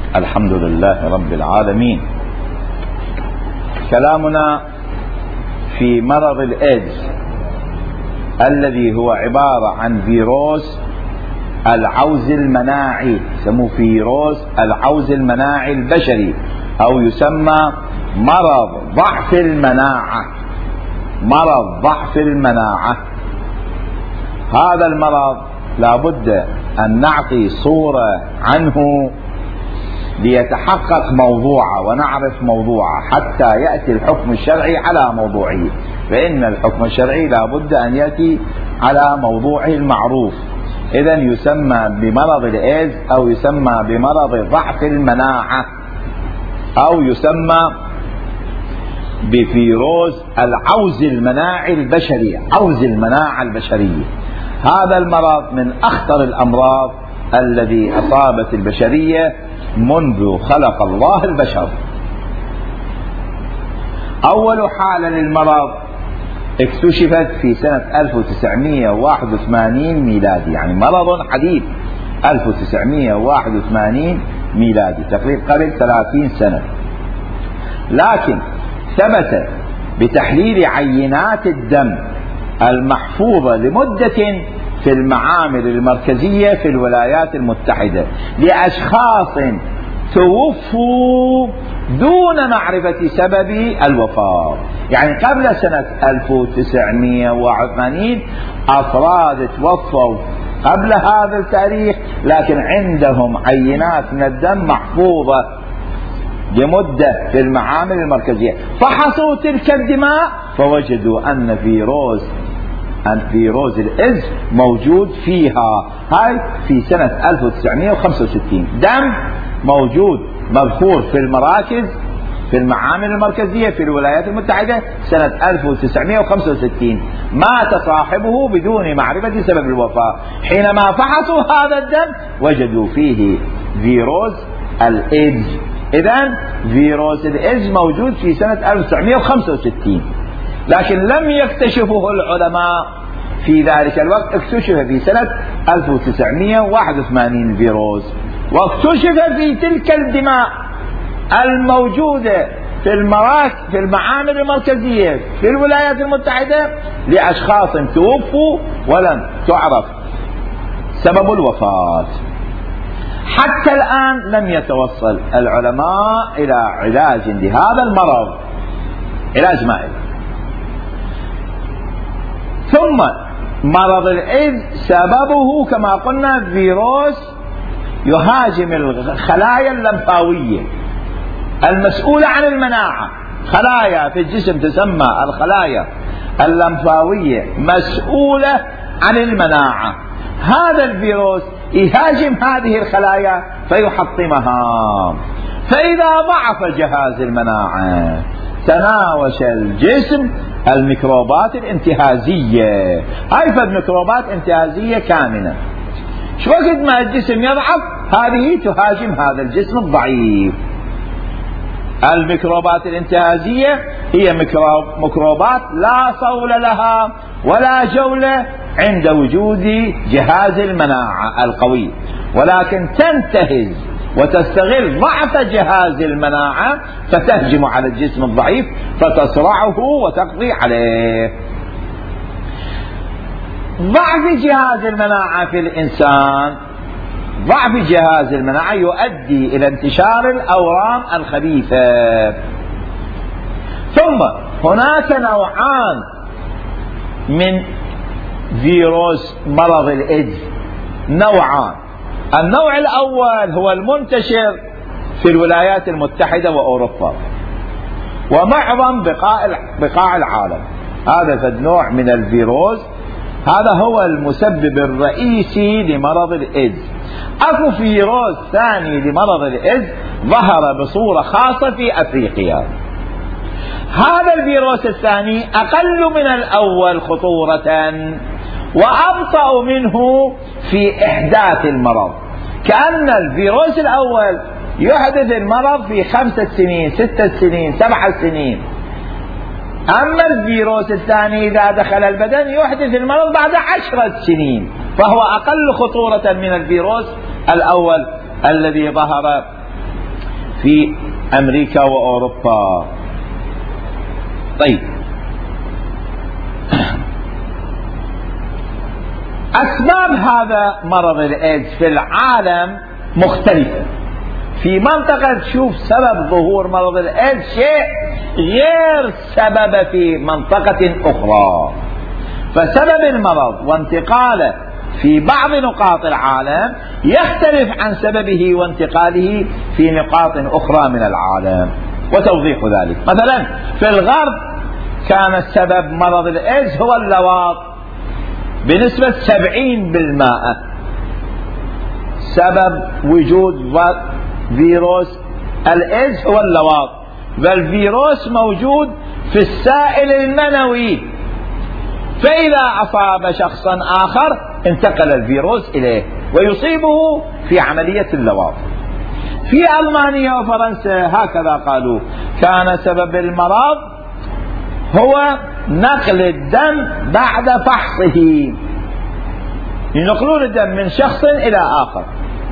الحمد لله رب العالمين. كلامنا في مرض الإيدز الذي هو عبارة عن فيروس العوز المناعي، يسموه فيروس العوز المناعي البشري، أو يسمى مرض ضعف المناعة. مرض ضعف المناعة هذا المرض لابد أن نعطي صورة عنه ليتحقق موضوعه ونعرف موضوعه حتى يأتي الحكم الشرعي على موضوعه، فإن الحكم الشرعي لابد أن يأتي على موضوعه المعروف. إذن يسمى بمرض الإيدز أو يسمى بمرض ضعف المناعة أو يسمى بفيروس العوز المناعي البشري، عوز المناعة البشرية. هذا المرض من أخطر الأمراض الذي أصابت البشرية منذ خلق الله البشر. أول حالة للمرض اكتشفت في سنة 1981 ميلادي، يعني مرض حديث 1981 ميلادي، تقريبا قبل 30 سنة. لكن ثبت بتحليل عينات الدم المحفوظة لمدة في المعامل المركزية في الولايات المتحدة لأشخاص توفوا دون معرفة سبب الوفاة. يعني قبل سنة 1981 أفراد توفوا قبل هذا التاريخ، لكن عندهم عينات من الدم محفوظة لمدة في المعامل المركزية، فحصوا تلك الدماء فوجدوا أن فيروس الإيدز موجود فيها. هاي في سنة 1965 دم موجود مذكور في المراكز في المعامل المركزية في الولايات المتحدة سنة 1965، مات صاحبه بدون معرفة سبب الوفاة. حينما فحصوا هذا الدم وجدوا فيه فيروس الإيدز. إذن فيروس الإيدز موجود في سنة 1965، لكن لم يكتشفه العلماء في ذلك الوقت. اكتشف في سنة 1981 الفيروس، واكتشف في تلك الدماء الموجودة في المعامل المركزية في الولايات المتحدة لأشخاص توفوا ولم تعرف سبب الوفاة. حتى الآن لم يتوصل العلماء إلى علاج لهذا المرض، علاج مائي. ثم مرض الإيدز سببه كما قلنا فيروس يهاجم الخلايا اللمفاوية المسؤولة عن المناعة. خلايا في الجسم تسمى الخلايا اللمفاوية مسؤولة عن المناعة. هذا الفيروس يهاجم هذه الخلايا فيحطمها، فإذا ضعف جهاز المناعة تناوش الجسم الميكروبات الانتهازية. هاي فالميكروبات انتهازية كامنة، شو وقت ما الجسم يضعف هذه تهاجم هذا الجسم الضعيف. الميكروبات الانتهازية هي ميكروبات لا صول لها ولا جولة عند وجود جهاز المناعة القوي، ولكن تنتهز وتستغل ضعف جهاز المناعة فتهجم على الجسم الضعيف فتصرعه وتقضي عليه. ضعف جهاز المناعة في الإنسان، ضعف جهاز المناعة يؤدي إلى انتشار الأورام الخبيثة. ثم هناك نوعان من فيروس مرض الإيدز، نوعان. النوع الأول هو المنتشر في الولايات المتحدة وأوروبا ومعظم بقاع العالم. هذا النوع من الفيروس هذا هو المسبب الرئيسي لمرض الإيدز. أكو فيروس ثاني لمرض الإيدز ظهر بصورة خاصة في أفريقيا. هذا الفيروس الثاني أقل من الأول خطورة وأبطأ منه في إحداث المرض. كأن الفيروس الأول يحدث المرض في 5 سنين 6 سنين 7 سنين، أما الفيروس الثاني إذا دخل البدن يحدث المرض بعد 10 سنين، فهو أقل خطورة من الفيروس الأول الذي ظهر في أمريكا وأوروبا. طيب، أسباب هذا مرض الإيدز في العالم مختلفة. في منطقة تشوف سبب ظهور مرض الإيدز شيء غير سبب في منطقة أخرى، فسبب المرض وانتقاله في بعض نقاط العالم يختلف عن سببه وانتقاله في نقاط أخرى من العالم. وتوضيح ذلك، مثلا في الغرب كان سبب مرض الإيدز هو اللواط بنسبة 70%. سبب وجود فيروس الإيدز هو اللواط، والفيروس موجود في السائل المنوي، فإذا أصاب شخصا آخر انتقل الفيروس إليه ويصيبه في عملية اللواط. في ألمانيا وفرنسا هكذا قالوا، كان سبب المرض هو نقل الدم بعد فحصه، ينقلون الدم من شخص إلى آخر.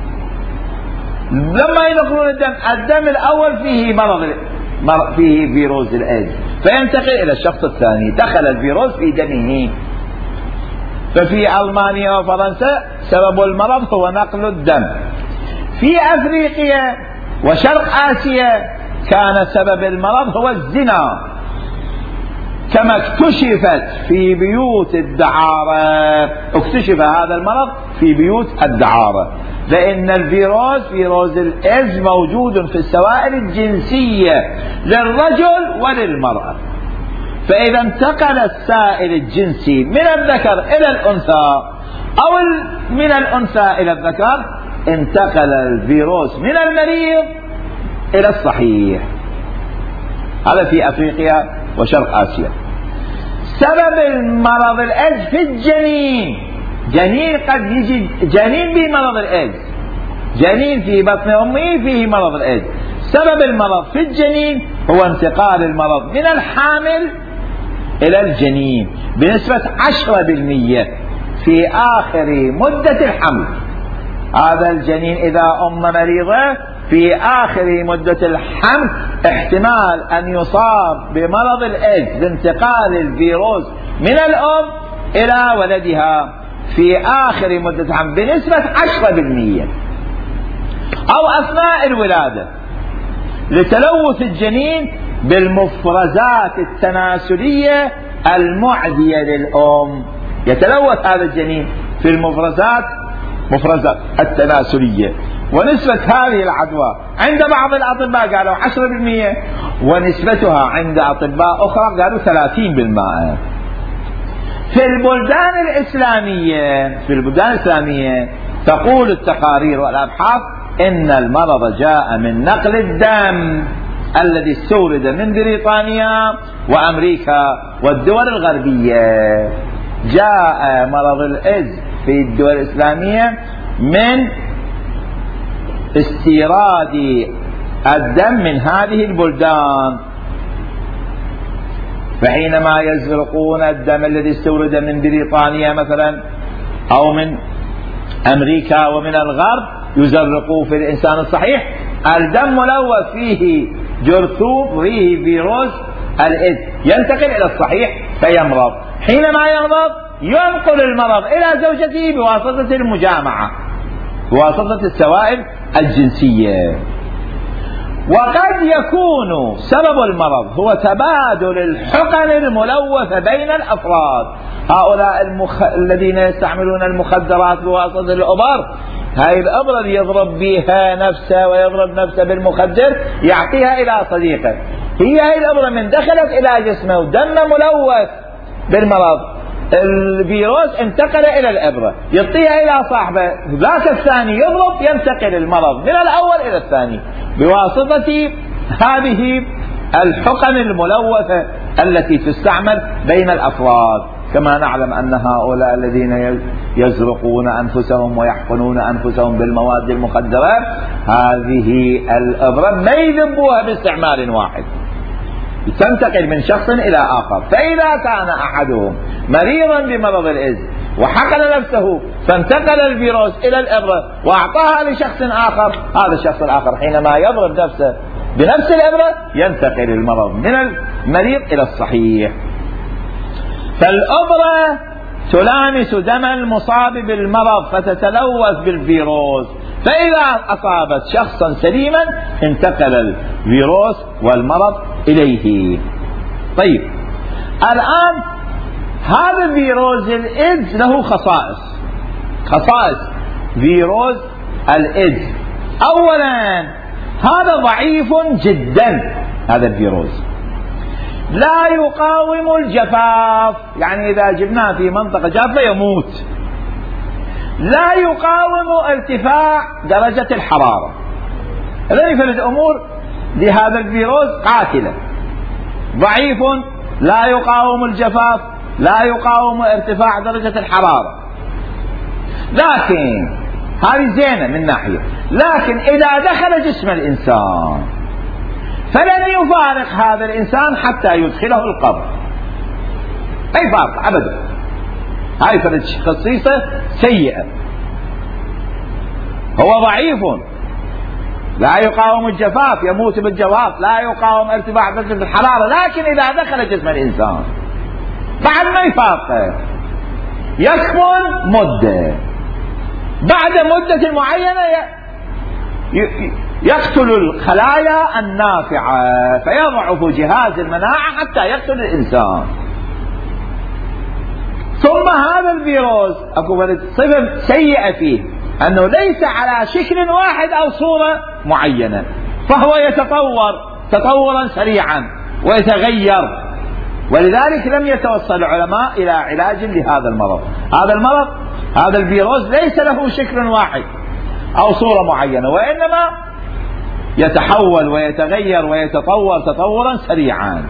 لما ينقلون الدم الأول فيه فيروس الإيدز، فينتقل إلى الشخص الثاني، دخل الفيروس في دمه. ففي ألمانيا وفرنسا سبب المرض هو نقل الدم. في أفريقيا وشرق آسيا كان سبب المرض هو الزنا، كما اكتشفت في بيوت الدعارة، اكتشف هذا المرض في بيوت الدعارة، لأن فيروس الإيدز موجود في السوائل الجنسية للرجل وللمرأة، فإذا انتقل السائل الجنسي من الذكر إلى الأنثى أو من الأنثى إلى الذكر، انتقل الفيروس من المريض إلى الصحيح. هذا في أفريقيا وشرق آسيا. سبب المرض الإيدز في الجنين، قد يجي جنين بمرض الإيدز، جنين في بطن أمه فيه مرض الإيدز. سبب المرض في الجنين هو انتقال المرض من الحامل إلى الجنين بنسبة 10% في آخر مدة الحمل. هذا الجنين إذا أم مريضة في آخر مدة الحمل احتمال أن يصاب بمرض الإيدز بانتقال الفيروس من الأم إلى ولدها في آخر مدة الحمل بنسبة 10%، أو أثناء الولادة لتلوث الجنين بالمفرزات التناسلية المعدية للأم. يتلوث هذا الجنين في المفرزات التناسلية، ونسبة هذه العدوى عند بعض الأطباء قالوا 10%، ونسبتها عند أطباء أخرى قالوا 30%. في البلدان الإسلامية تقول التقارير والأبحاث إن المرض جاء من نقل الدم الذي استورد من بريطانيا وأمريكا والدول الغربية. جاء مرض الإيدز في الدول الإسلامية من استيراد الدم من هذه البلدان، فحينما يزرقون الدم الذي استورد من بريطانيا مثلا أو من أمريكا ومن الغرب يزرقوه في الإنسان الصحيح، الدم ملوث فيه جرثوم فيه فيروس الإيدز، ينتقل إلى الصحيح فيمرض. حينما يمرض ينقل المرض إلى زوجته بواسطة المجامعة، بواسطة السوائل الجنسية. وقد يكون سبب المرض هو تبادل الحقن الملوثة بين الأفراد. هؤلاء الذين يستعملون المخدرات بواسطة الإبر، هاي الإبرة اللي يضرب بها نفسه ويضرب نفسه بالمخدر يعطيها إلى صديقه، هاي الإبرة من دخلت إلى جسمه ودم ملوث بالمرض، الفيروس انتقل إلى الإبرة يعطيها إلى صاحبه، ذاك الثاني يضرب ينتقل المرض من الأول إلى الثاني بواسطة هذه الحقن الملوثة التي تستعمل بين الأفراد. كما نعلم أن هؤلاء الذين يزرقون أنفسهم ويحقنون أنفسهم بالمواد المخدرة، هذه الإبرة ما يذبوها باستعمال واحد، تنتقل من شخص إلى آخر. فإذا كان أحدهم مريضا بمرض الإيدز وحقن نفسه فانتقل الفيروس إلى الإبرة وأعطاها لشخص آخر، هذا الشخص الآخر حينما يضرب نفسه بنفس الإبرة ينتقل المرض من المريض إلى الصحيح. فالإبرة تلامس دم المصاب بالمرض فتتلوث بالفيروس، فإذا أصابت شخصا سليما انتقل الفيروس والمرض إليه. طيب الآن هذا فيروس الإيدز له خصائص فيروس الإيدز. أولا هذا ضعيف جدا، هذا الفيروس لا يقاوم الجفاف، يعني إذا جبناه في منطقة جافة يموت. لا يقاوم ارتفاع درجة الحرارة. هذه ثلاث أمور لهذا الفيروس قاتلة: ضعيف، لا يقاوم الجفاف، لا يقاوم ارتفاع درجة الحرارة. لكن هذه زينة من ناحية، لكن إذا دخل جسم الإنسان فلن يفارق هذا الإنسان حتى يدخله القبر، أي فارق أبدا. هذه خصيصة سيئة. هو ضعيف، لا يقاوم الجفاف، يموت بالجفاف، لا يقاوم ارتفاع درجة الحرارة، لكن إذا دخل جسم الإنسان بعد ما يفارقه يكمن مدة، بعد مدة معينة يقتل الخلايا النافعة فيضعف جهاز المناعة حتى يقتل الإنسان. ثم هذا الفيروس أكو صفة سيئة فيه أنه ليس على شكل واحد أو صورة معينة، فهو يتطور تطورا سريعا ويتغير، ولذلك لم يتوصل العلماء إلى علاج لهذا المرض. هذا الفيروس ليس له شكل واحد أو صورة معينة، وإنما يتحول ويتغير ويتطور تطورا سريعا.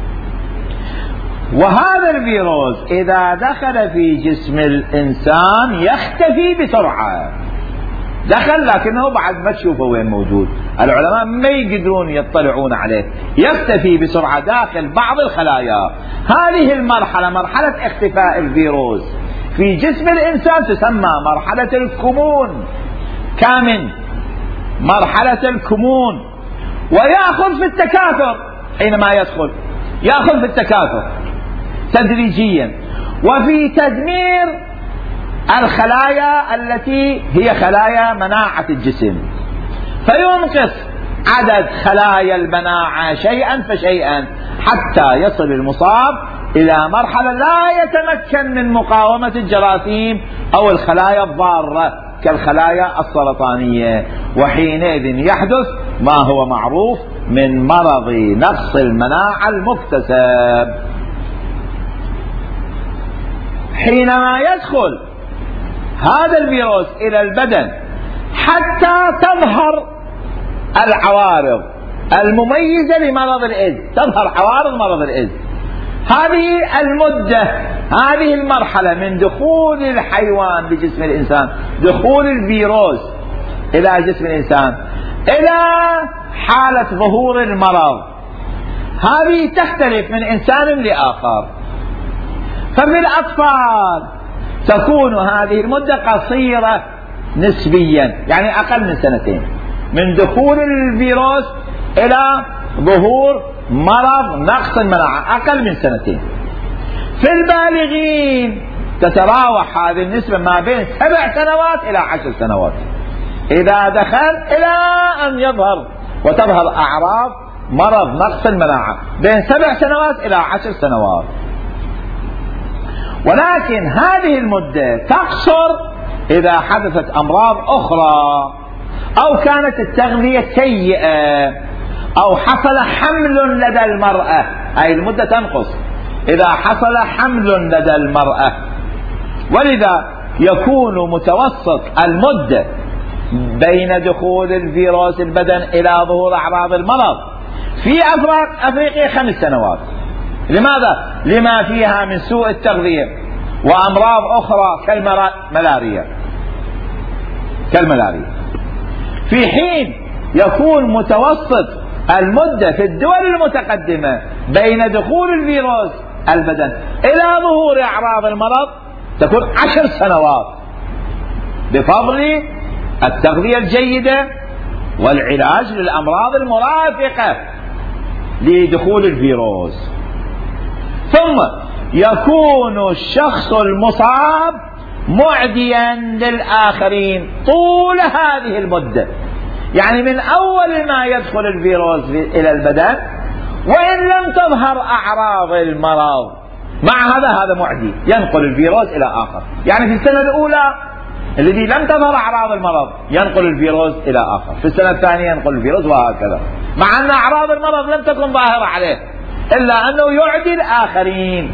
وهذا الفيروس إذا دخل في جسم الإنسان يختفي بسرعة. دخل لكنه بعد ما تشوفه وين موجود، العلماء ما يقدرون يطلعون عليه، يختفي بسرعة داخل بعض الخلايا. هذه المرحلة، مرحلة اختفاء الفيروس في جسم الإنسان، تسمى مرحلة الكمون. مرحلة الكمون. ويأخذ في التكاثر، حينما يأخذ في التكاثر تدريجيا وفي تدمير الخلايا التي هي خلايا مناعة الجسم، فينقص عدد خلايا المناعة شيئا فشيئا حتى يصل المصاب إلى مرحلة لا يتمكن من مقاومة الجراثيم أو الخلايا الضارة كالخلايا السرطانية، وحينئذ يحدث ما هو معروف من مرض نقص المناعة المكتسب. حينما يدخل هذا الفيروس إلى البدن حتى تظهر العوارض المميزة لمرض الإيدز، تظهر عوارض مرض الإيدز. هذه المدة، هذه المرحلة من دخول الحيوان بجسم الإنسان، دخول الفيروس إلى جسم الإنسان إلى حالة ظهور المرض، هذه تختلف من إنسان لآخر. ففي الأطفال تكون هذه المدة قصيرة نسبيا، يعني أقل من 2 سنين من دخول الفيروس إلى ظهور مرض نقص المناعة، أقل من 2 سنين. في البالغين تتراوح هذه النسبة ما بين 7 سنوات إلى 10 سنوات إذا دخل، إلى أن يظهر وتظهر أعراض مرض نقص المناعة بين 7 سنوات إلى 10 سنوات. ولكن هذه المدة تقصر إذا حدثت أمراض أخرى، أو كانت التغذية سيئة، أو حصل حمل لدى المرأة، أي المدة تنقص إذا حصل حمل لدى المرأة. ولذا يكون متوسط المدة بين دخول الفيروس البدن إلى ظهور أعراض المرض في أفريقيا 5 سنوات. لماذا؟ لما فيها من سوء التغذية وأمراض أخرى كالملاريا. في حين يكون متوسط المدة في الدول المتقدمة بين دخول الفيروس البدن إلى ظهور أعراض المرض تكون 10 سنوات بفضل التغذية الجيدة والعلاج للأمراض المرافقة لدخول الفيروس. ثم يكون الشخص المصاب معديا للآخرين طول هذه المدة، يعني من أول ما يدخل الفيروس إلى البدن وإن لم تظهر أعراض المرض، مع هذا معدي ينقل الفيروس إلى آخر. يعني في السنة الأولى الذي لم تظهر أعراض المرض ينقل الفيروس إلى آخر، في السنة الثانية ينقل الفيروس، وهكذا، مع أن أعراض المرض لم تكن ظاهرة عليه إلا أنه يعدي الآخرين.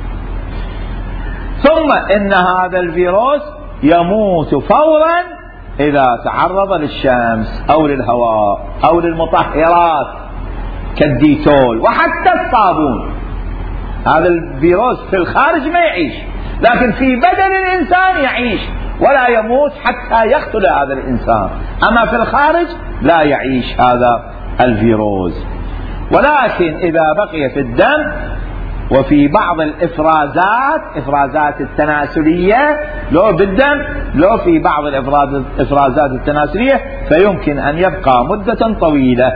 ثم إن هذا الفيروس يموت فورا إذا تعرض للشمس أو للهواء أو للمطهرات كالديتول وحتى الصابون. هذا الفيروس في الخارج ما يعيش، لكن في بدن الإنسان يعيش ولا يموت حتى يقتل هذا الإنسان، أما في الخارج لا يعيش هذا الفيروس. ولكن إذا بقي في الدم وفي بعض الإفرازات التناسلية، لو بالدم لو في بعض الإفرازات التناسلية، فيمكن أن يبقى مدة طويلة.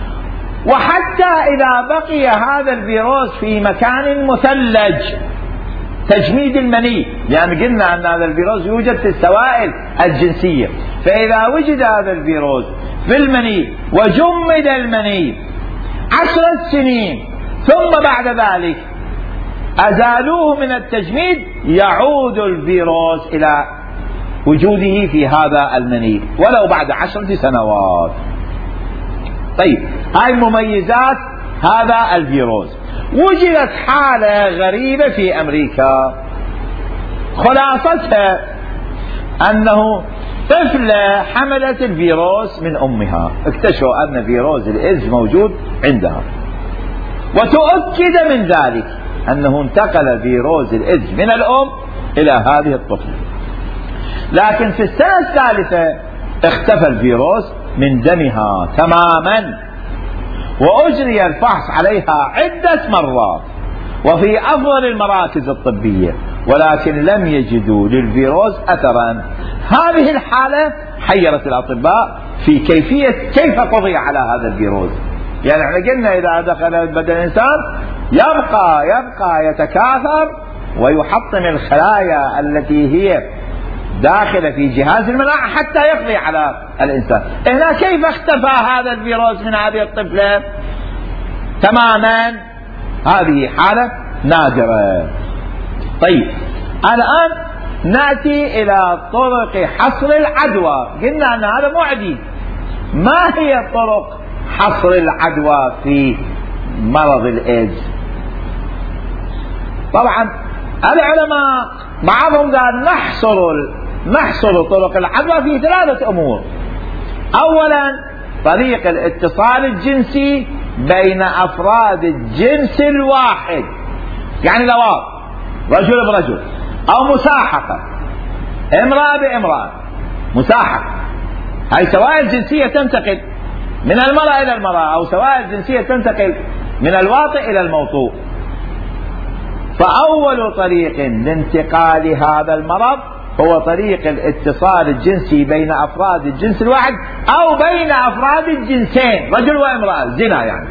وحتى إذا بقي هذا الفيروس في مكان مثلج، تجميد المني، لأن قلنا أن هذا الفيروس يوجد في السوائل الجنسية، فإذا وجد هذا الفيروس في المني وجمد المني 10 سنين ثم بعد ذلك أزالوه من التجميد، يعود الفيروس إلى وجوده في هذا المني ولو بعد 10 سنوات. طيب، هاي مميزات هذا الفيروس. وجدت حالة غريبة في أمريكا، خلاصتها أنه طفلة حملت الفيروس من أمها، اكتشفوا أن فيروس الإيدز موجود عندها، وتؤكد من ذلك أنه انتقل فيروس الإيدز من الأم إلى هذه الطفلة. لكن في السنة الثالثة اختفى الفيروس من دمها تماما، وأجري الفحص عليها عدة مرات وفي أفضل المراكز الطبية، ولكن لم يجدوا للفيروس أثرا. هذه الحالة حيرت الأطباء في كيف قضي على هذا الفيروس. يعني احنا قلنا إذا دخل بدن الإنسان يبقى يتكاثر ويحطم الخلايا التي هي داخلة في جهاز المناعة حتى يقضي على الإنسان. هنا كيف اختفى هذا الفيروس من هذه الطفلة تماما؟ هذه حالة نادرة. طيب، الآن نأتي إلى طرق حصر العدوى. قلنا أن هذا معدي. ما هي طرق حصر العدوى في مرض الإيدز؟ طبعا العلماء بعضهم قال نحصر طرق العدوى في 3 أمور. أولا، طريق الاتصال الجنسي بين أفراد الجنس الواحد، يعني لواط، رجل برجل، أو مساحقة، امرأة بامرأة، مساحقة. هاي سوائل جنسية تنتقل من المرأة إلى المرأة، أو سوائل جنسية تنتقل من الواطئ إلى الموطوء. فأول طريق لانتقال هذا المرض هو طريق الاتصال الجنسي بين أفراد الجنس الواحد أو بين أفراد الجنسين، رجل وامرأة، زنا، يعني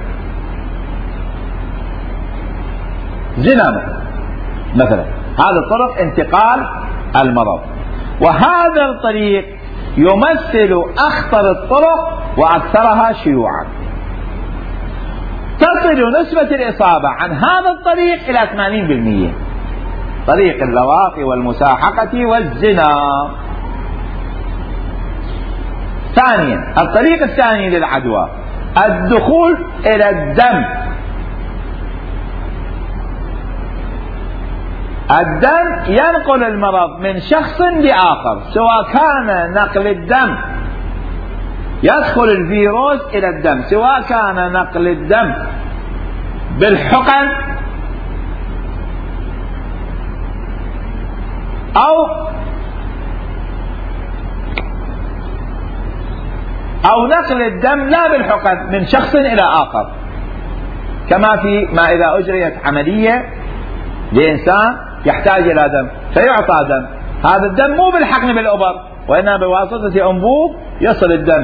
زنا مثلا. هذا طرق انتقال المرض، وهذا الطريق يمثل أخطر الطرق وأكثرها شيوعا. تصل نسبة الإصابة عن هذا الطريق إلى 80%، طريق اللواط والمساحقة والزنا. ثانيا، الطريق الثاني للعدوى الدخول إلى الدم. الدم ينقل المرض من شخص لآخر، سواء كان نقل الدم يدخل الفيروس إلى الدم، سواء كان نقل الدم بالحقن أو نقل الدم لا بالحقن من شخص إلى آخر، كما في ما إذا أجريت عملية لإنسان يحتاج إلى دم فيعطى دم. هذا الدم مو بالحقن بالإبر، وإنما بواسطة أنبوب يصل الدم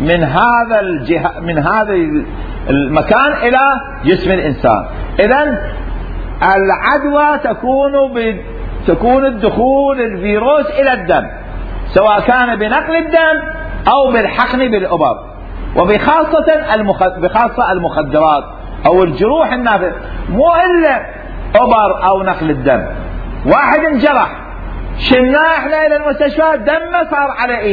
من هذا المكان إلى جسم الإنسان. إذن العدوى تكون الدخول الفيروس إلى الدم، سواء كان بنقل الدم أو بالحقن بالإبر، وبخاصة المخدرات أو الجروح النافذة، مو إلا إبر أو نقل الدم. واحد انجرح شلناه احنا إلى المستشفى، دم صار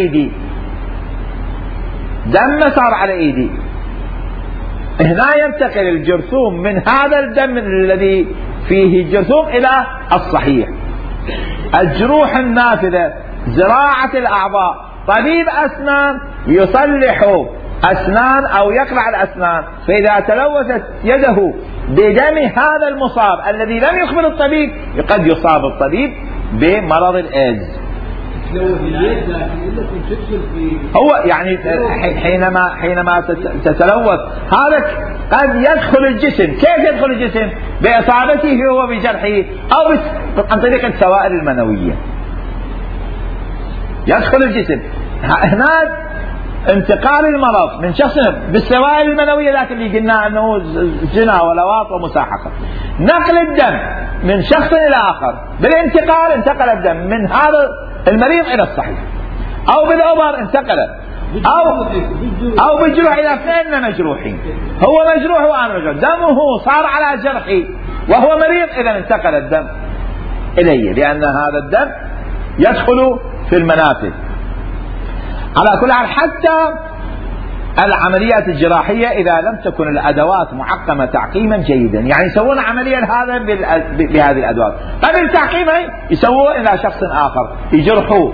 على إيدي، هنا ينتقل الجرثوم من هذا الدم الذي فيه الجرثوم إلى الصحيح. الجروح النافذة، زراعة الأعضاء، طبيب أسنان يصلح أسنان أو يقلع الأسنان، فإذا تلوثت يده بدم هذا المصاب الذي لم يخبر الطبيب، قد يصاب الطبيب بمرض الإيدز. هو يعني حينما تتلوث هذا قد يدخل الجسم. كيف يدخل الجسم؟ بإصابته هو بجرحه أو عن طريق السوائل المنوية يدخل الجسم. هناك انتقال المرض من شخص بالسوائل المنوية، ذاك اللي قلنا أنه زنا ولواط ومساحقة. نقل الدم من شخص إلى آخر بالانتقال، انتقل الدم من هذا المريض إلى الصحيح، أو بالأبر انتقل، أو بالجروح إلى اثنين مجروحين، هو مجروح وأنا مجروح، دمه صار على جرحي وهو مريض، إذا انتقل الدم إلي، لأن هذا الدم يدخل في المنافذ. على كل حال، حتى العمليات الجراحية إذا لم تكن الأدوات معقمة تعقيما جيدا، يعني يسوون عملية هذا بهذه الأدوات، قبل تعقيمها يسووه إلى شخص آخر يجرحوه،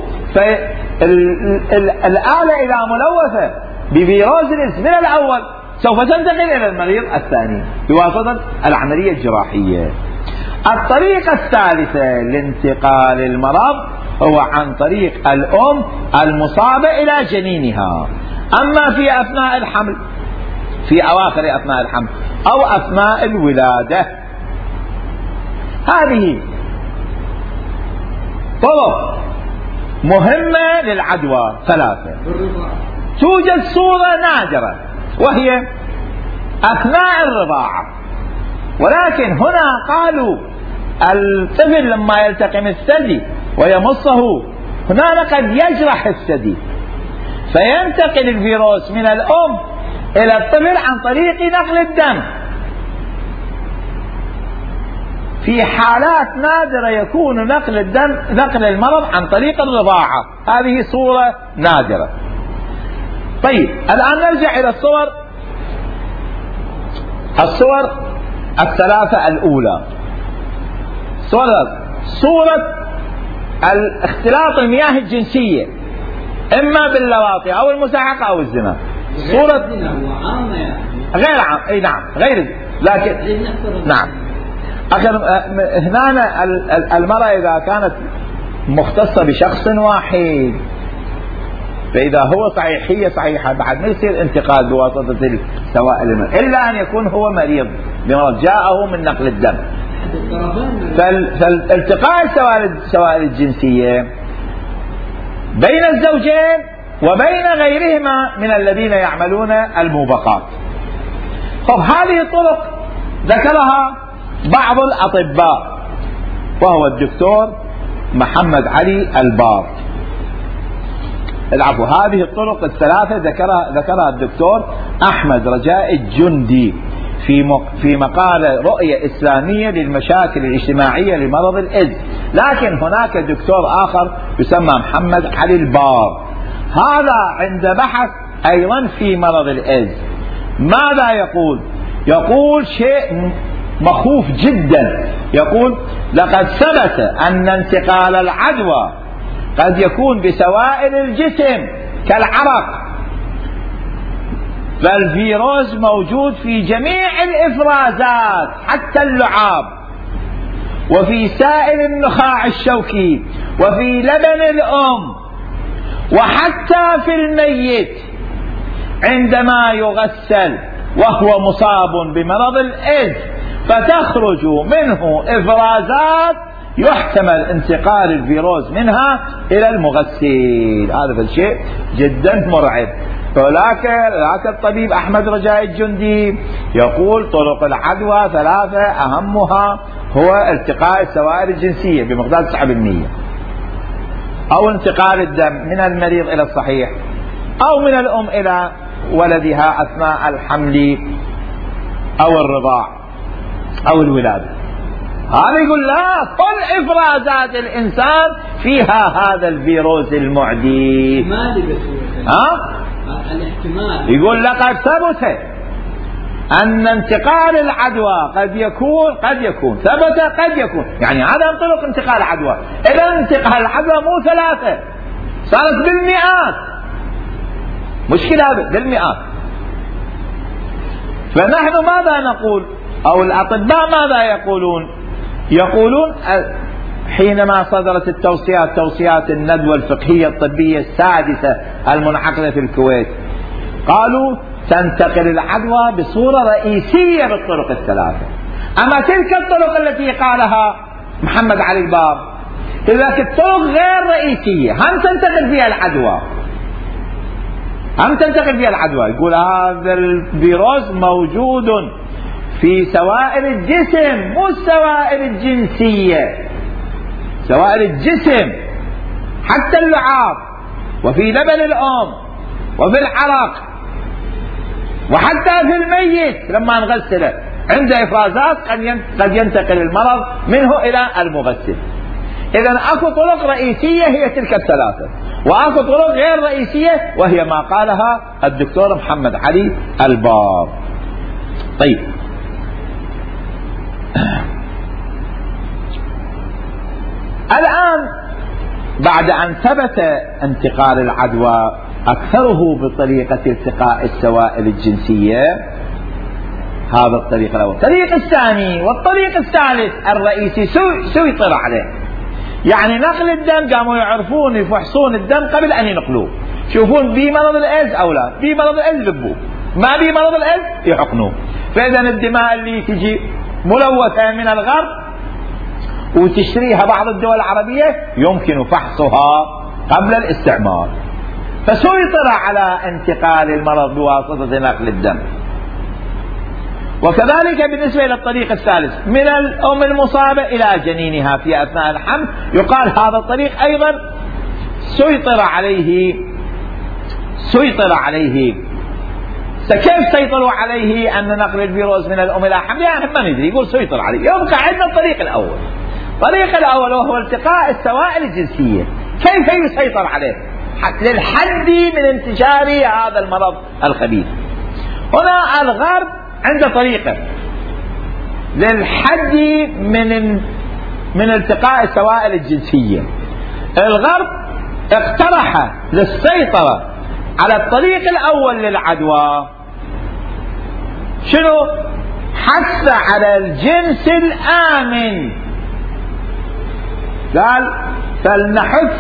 فالآلة إذا ملوثة بفيروس الإيدز من الأول سوف تنتقل إلى المريض الثاني بواسطة العملية الجراحية. الطريقة الثالثة لانتقال المرض هو عن طريق الأم المصابة إلى جنينها، أما في أثناء الحمل، في أواخر أثناء الحمل أو أثناء الولادة. هذه طرق مهمة للعدوى ثلاثة. توجد صورة نادرة وهي أثناء الرضاعة، ولكن هنا قالوا الطفل لما يلتقم الثدي ويمصه هنا قد يجرح الثدي، فينتقل الفيروس من الأم إلى الطفل عن طريق نقل الدم. في حالات نادرة يكون نقل المرض عن طريق الرضاعة، هذه صورة نادرة. طيب الآن نرجع إلى الصور الثلاثة الأولى. صورة الاختلاط المياه الجنسية، إما باللواطي أو المساحقة أو الزنا. صورة غير عام، أي نعم غير، لكن نعم هنا المرأة إذا كانت مختصة بشخص واحد فإذا هو صحيح هي صحيحة، بعد ما يصير انتقال بواسطة السوائل إلا أن يكون هو مريض بمرض جاءه من نقل الدم. فالالتقاء السوائل الجنسية بين الزوجين وبين غيرهما من الذين يعملون الموبقات. هذه الطرق ذكرها بعض الأطباء، وهو الدكتور محمد علي البار. العفو، هذه الطرق الثلاثة ذكرها الدكتور أحمد رجاء الجندي في مقالة رؤية إسلامية للمشاكل الاجتماعية لمرض الإيدز. لكن هناك دكتور آخر يسمى محمد علي البار، هذا عند بحث أيضا في مرض الإيدز. ماذا يقول؟ يقول شيء مخوف جدا، يقول لقد ثبت أن انتقال العدوى قد يكون بسوائل الجسم كالعرق، فالفيروس موجود في جميع الإفرازات حتى اللعاب، وفي سائل النخاع الشوكي، وفي لبن الأم، وحتى في الميت عندما يغسل وهو مصاب بمرض الإيدز فتخرج منه إفرازات يحتمل انتقال الفيروس منها إلى المغسل. هذا الشيء جدا مرعب. ذاك الطبيب أحمد رجاء الجندي يقول طرق العدوى 3، أهمها هو التقاء السوائل الجنسية بمقدار 9%، أو انتقال الدم من المريض إلى الصحيح، أو من الأم إلى ولدها أثناء الحمل أو الرضاع أو الولادة. هذا يقول لا، كل إفرازات الإنسان فيها هذا الفيروس المعدي. الاحتمال يقول لقد ثبت أن انتقال العدوى قد يكون ثبت قد يكون، يعني هذا طرق انتقال العدوى. إذا انتقال العدوى مو 3، صارت بالمئات، مشكلة بالمئات. فنحن ماذا نقول، أو الأطباء ماذا يقولون حينما صدرت توصيات الندوة الفقهية الطبية السادسة المنعقدة في الكويت، قالوا تنتقل العدوى بصورة رئيسية بالطرق الثلاثة. أما تلك الطرق التي قالها محمد علي الباب، تلك الطرق غير رئيسية، هم تنتقل فيها العدوى. يقول هذا الفيروس موجود في سوائل الجسم، مو السوائل الجنسية، سوائل الجسم، حتى اللعاب، وفي لبن الأم، وفي العرق، وحتى في الميت لما نغسله عند إفرازات قد ينتقل المرض منه إلى المغسل. إذن أكو طرق رئيسية هي تلك الثلاثة، وأكو طرق غير رئيسية وهي ما قالها الدكتور محمد علي الباب. طيب، الآن بعد أن ثبت انتقال العدوى أكثره بطريقة التقاء السوائل الجنسية، هذا الطريق الأول. الطريق الثاني والطريق الثالث الرئيسي سيطر عليه، يعني نقل الدم، قاموا يعرفون يفحصون الدم قبل أن ينقلوه، شوفون بي مرض الإيدز أو لا، بي مرض الإيدز ذبوه، ما بي مرض الإيدز يحقنوه. فإذا الدماء اللي تجي ملوثة من الغرب وتشتريها بعض الدول العربية يمكن فحصها قبل الاستعمال، فسيطر على انتقال المرض بواسطة نقل الدم. وكذلك بالنسبة إلى الطريق الثالث، من الأم المصابة إلى جنينها في أثناء الحمل، يقال هذا الطريق أيضا سيطر عليه. كيف سيطروا عليه أن نقل الفيروس من الأم إلى حملها؟ ما ندري، يقول سيطر عليه. يبقى عندنا الطريق الأول وهو التقاء السوائل الجنسية. كيف يسيطر عليه للحد من انتشار هذا المرض الخبيث؟ هنا الغرب عنده طريقة للحد من التقاء السوائل الجنسية. الغرب اقترح للسيطرة على الطريق الأول للعدوى شنو؟ حث على الجنس الآمن. قال فلنحث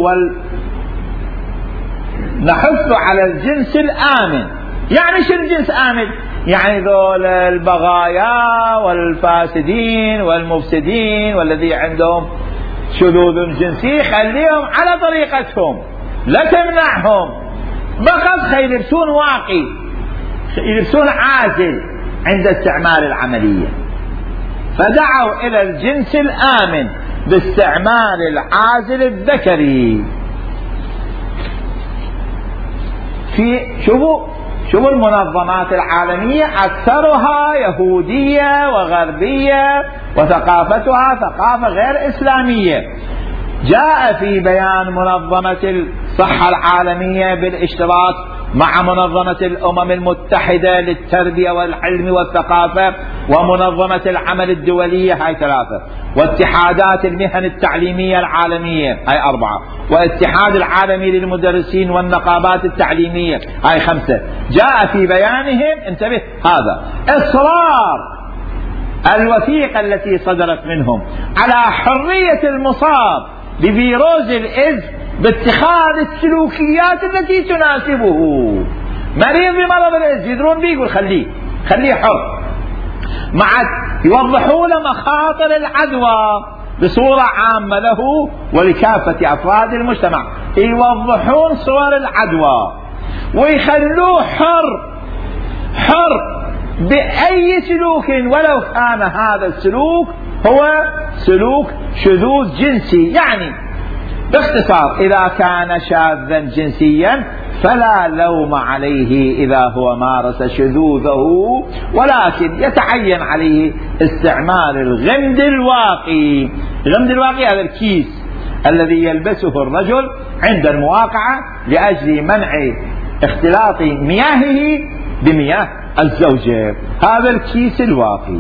نحث على الجنس الآمن. يعني شنو الجنس آمن؟ يعني ذول البغايا والفاسدين والمفسدين والذي عندهم شذوذ جنسي خليهم على طريقتهم، لا تمنعهم، بقى يلبسون واقي، يلبسون عازل عند استعمال العملية. فدعوا إلى الجنس الآمن باستعمال العازل الذكري. في شوفوا المنظمات العالمية أكثرها يهودية وغربية وثقافتها ثقافة غير إسلامية. جاء في بيان منظمة الصحة العالمية بالاشتراك مع منظمة الأمم المتحدة للتربية والعلم والثقافة ومنظمة العمل الدولية، هاي 3، واتحادات المهن التعليمية العالمية، هاي 4، والاتحاد العالمي للمدرسين والنقابات التعليمية، هاي 5. جاء في بيانهم، انتبه، هذا إصرار الوثيقة التي صدرت منهم على حرية المصاب بفيروس الإيدز باتخاذ السلوكيات التي تناسبه. مريض بمرض الإيدز يدرون به، يقول خليه حر، مع يوضحون مخاطر العدوى بصورة عامة له ولكافة أفراد المجتمع، يوضحون صور العدوى ويخلوه حر بأي سلوك ولو كان هذا السلوك هو سلوك شذوذ جنسي. يعني باختصار إذا كان شاذا جنسيا فلا لوم عليه إذا هو مارس شذوذه، ولكن يتعين عليه استعمال الغمد الواقي. الغمد الواقي هذا الكيس الذي يلبسه الرجل عند المواقعة لأجل منع اختلاط مياهه بمياه الزوجة، هذا الكيس الواقي.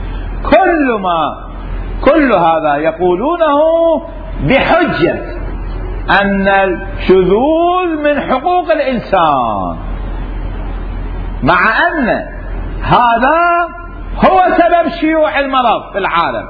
كل هذا يقولونه بحجة أن الشذوذ من حقوق الإنسان، مع أن هذا هو سبب شيوع المرض في العالم.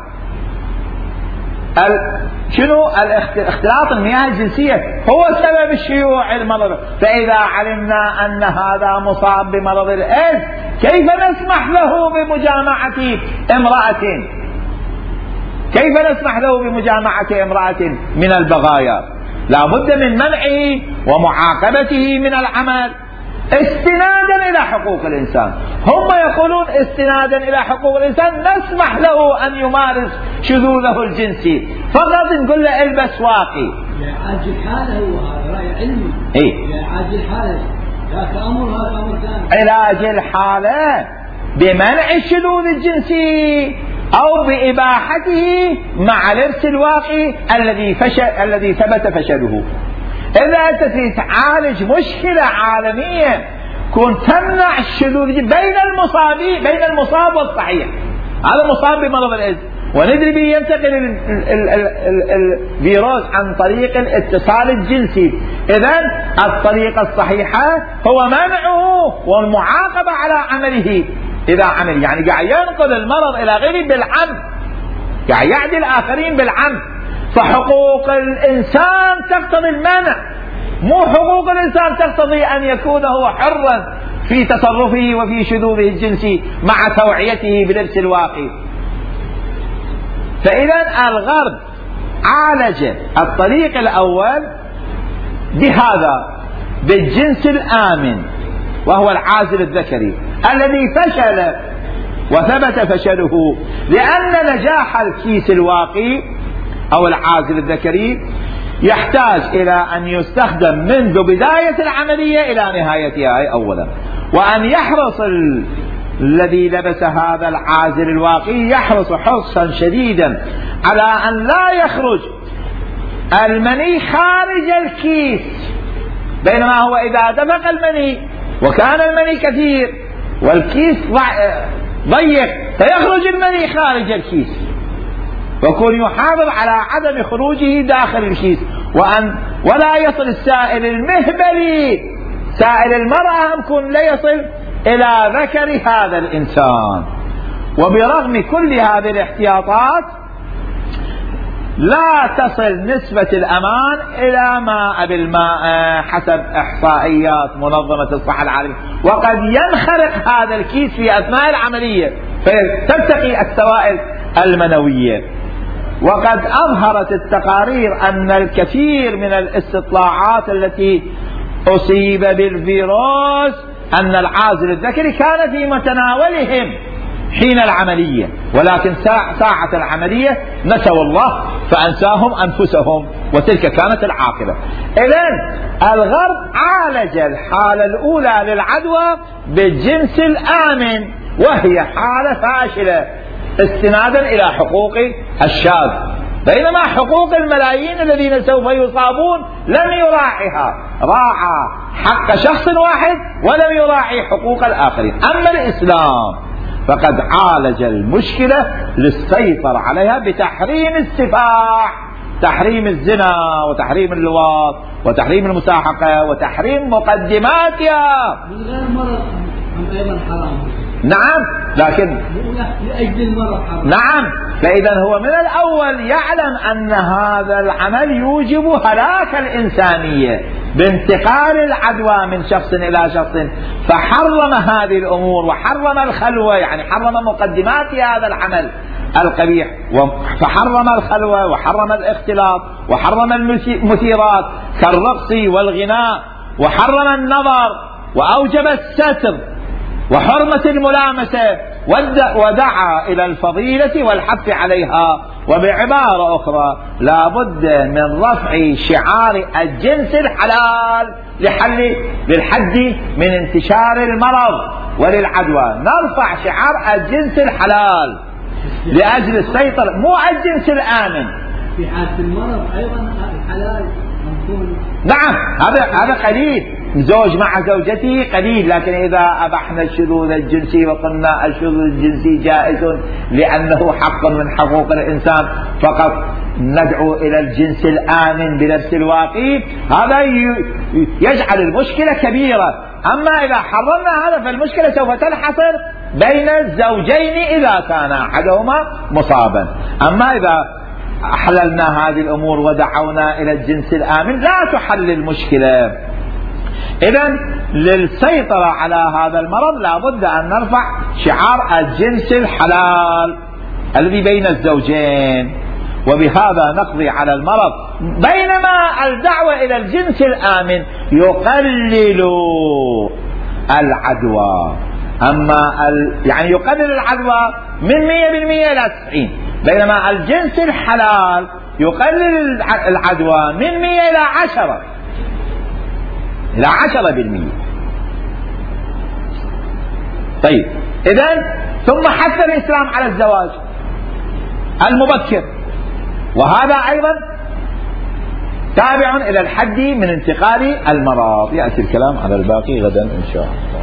شنو اختلاط المياه الجنسية هو سبب شيوع المرض. فإذا علمنا أن هذا مصاب بمرض الإيدز كيف نسمح له بمجامعة امرأة؟ كيف نسمح له بمجامعة امرأة من البغايا؟ لا بد من منعه ومعاقبته من العمل استنادا إلى حقوق الإنسان. هم يقولون استنادا إلى حقوق الإنسان نسمح له أن يمارس شذوذه الجنسي، فقط نقول له البس واقي. لعاج الحالة هو هذا رأي علمي. لعاج الحالة ذاك أمر هذا أمر ثاني. علاج الحالة بمنع الشذوذ الجنسي أو بإباحته مع لبس الواقي الذي ثبت فشله. إذا أنت تعالج مشكلة عالمية كنت تمنع الشذوذ بين المصاب والصحيح. هذا مصاب بمرض الإيدز وندري به ينتقل الفيروس عن طريق الاتصال الجنسي. إذن الطريقة الصحيحة هو منعه والمعاقبة على عمله. إذا عمل يعني قاعد ينقل المرض إلى غيره بالعمد، قاعد يعدي الآخرين بالعمد. فحقوق الإنسان تقتضي المنع، مو حقوق الإنسان تقتضي أن يكون هو حرا في تصرفه وفي شذوذه الجنسي مع توعيته بلبس الواقي. فإذا الغرب عالج الطريق الأول بهذا بالجنس الآمن وهو العازل الذكري الذي فشل وثبت فشله، لأن نجاح الكيس الواقي أو العازل الذكري يحتاج إلى أن يستخدم منذ بداية العملية إلى نهايتها أولا، وأن يحرص الذي لبس هذا العازل الواقي يحرص حرصا شديدا على أن لا يخرج المني خارج الكيس، بينما هو إذا دفق المني وكان المني كثير والكيس ضيق فيخرج المني خارج الكيس، ويكون يحافظ على عدم خروجه داخل الكيس، ولا يصل السائل المهبلي سائل المرأة يكون لا يصل إلى ذكر هذا الإنسان. وبرغم كل هذه الاحتياطات لا تصل نسبة الأمان إلى ماء بالماء حسب إحصائيات منظمة الصحة العالمية، وقد ينخرق هذا الكيس في أثناء العملية فتلتقي السوائل المنوية. وقد أظهرت التقارير أن الكثير من الاستطلاعات التي أصيب بالفيروس أن العازل الذكري كان في متناولهم حين العملية، ولكن ساعة العملية نسوا الله فأنساهم أنفسهم، وتلك كانت العاقبة. إذن الغرب عالج الحالة الأولى للعدوى بالجنس الآمن وهي حالة فاشلة استنادا إلى حقوق الشاذ، بينما حقوق الملايين الذين سوف يصابون لم يراعيها، راعى حق شخص واحد ولم يراعي حقوق الآخرين. أما الإسلام فقد عالج المشكلة للسيطرة عليها بتحريم السفاح، تحريم الزنا وتحريم اللواط وتحريم المساحقة وتحريم مقدماتها. من غير مرض أيضا حرام. نعم، لكن لأجل المرض حرام. نعم، فإذا هو من الأول يعلم أن هذا العمل يوجب هلاك الإنسانية بانتقال العدوى من شخص إلى شخص، فحرم هذه الأمور وحرم الخلوة، يعني حرم مقدمات هذا العمل، القبيح، فحرم الخلوة وحرم الاختلاط وحرم المثيرات كالرقص والغناء، وحرم النظر وأوجب الستر وحرمة الملامسة، ودعا إلى الفضيلة والحث عليها. وبعبارة أخرى لا بد من رفع شعار الجنس الحلال للحد من انتشار المرض وللعدوى. نرفع شعار الجنس الحلال لأجل السيطرة، مو الجنس الآمن. في حالة المرض أيضا الحلال ممكن. نعم هذا قليل، زوج مع زوجته قليل، لكن إذا أبحنا الشذوذ الجنسي وقلنا الشذوذ الجنسي جائز لأنه حق من حقوق الإنسان، فقط ندعو إلى الجنس الآمن بنفس الواقع، هذا يجعل المشكلة كبيرة. أما إذا حرمنا هذا فالمشكلة سوف تنحصر بين الزوجين إذا كان أحدهما مصابا. أما إذا أحللنا هذه الأمور ودعونا إلى الجنس الآمن لا تحل المشكلة. إذن للسيطرة على هذا المرض لا بد أن نرفع شعار الجنس الحلال الذي بين الزوجين، وبهذا نقضي على المرض. بينما الدعوة إلى الجنس الآمن يقلل العدوى، يعني يقلل العدوى من 100% إلى 90، بينما الجنس الحلال يقلل العدوى من 100 إلى 10%. طيب إذن ثم حث الإسلام على الزواج المبكر، وهذا أيضا تابع إلى الحد من انتقال المرض. يأتي الكلام على الباقي غدا إن شاء الله.